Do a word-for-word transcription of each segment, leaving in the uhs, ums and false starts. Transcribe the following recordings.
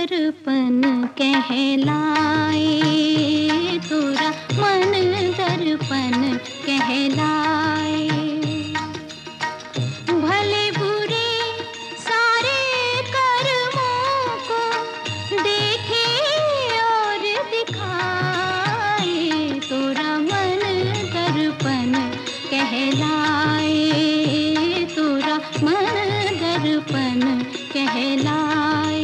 दर्पण कहलाए, तोरा मन दर्पण कहलाए। भले बुरे सारे कर्मों को देखे और दिखाए, तोरा मन दर्पण कहलाए, तोरा मन दर्पण कहलाए।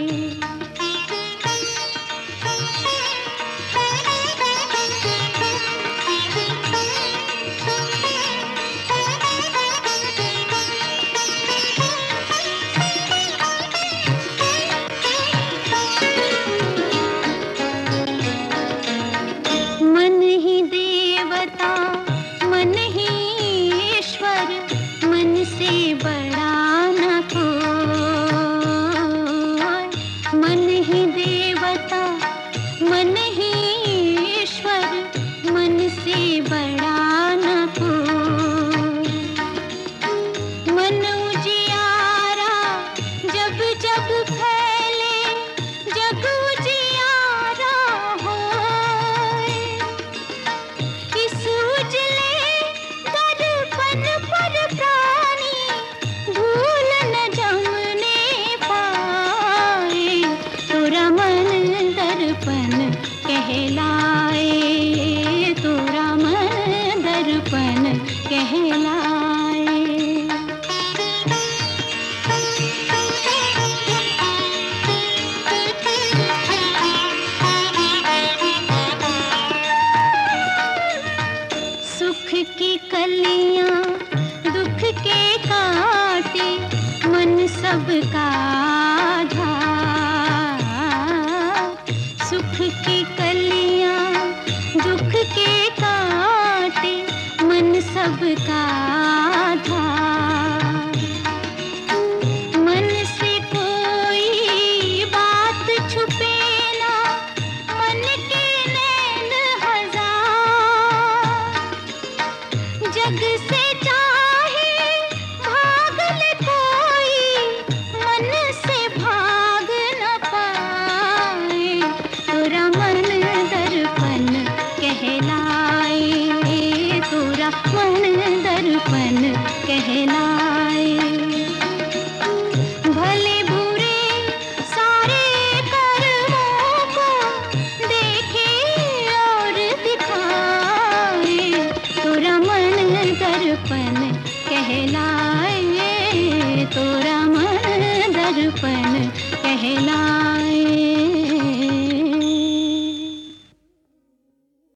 मन ही देवता मन ही ईश्वर, मन से बड़ा न कोई। मन ही देवता मन ही ईश्वर, मन से बड़ा न कोई। मन उजियारा जब जब फैले, जग उजियारा होए। इस उजले दर्पण पर प्राणी भूल न जमने पाए, तोरा मन दर्पण कहलाए, तोरा मन दर्पण कहलाए। सुख की कलियां दुख के काटे, मन सबका आधा। सुख की कलियां दुख के काटे, मन सबका आधा। मन से कोई बात छुपे ना, मन के नैन हजार। जग से चाहे भाग ले कोई, मन से भाग न पाए, तोरा मन दर्पण कहलाए, तोरा मन दर्पण कहलाए। भले बुरे सारे कर्मों को देखे और दिखाए, तोरा मन दर्पण कहलाए, तोरा मन दर्पण कहलाए।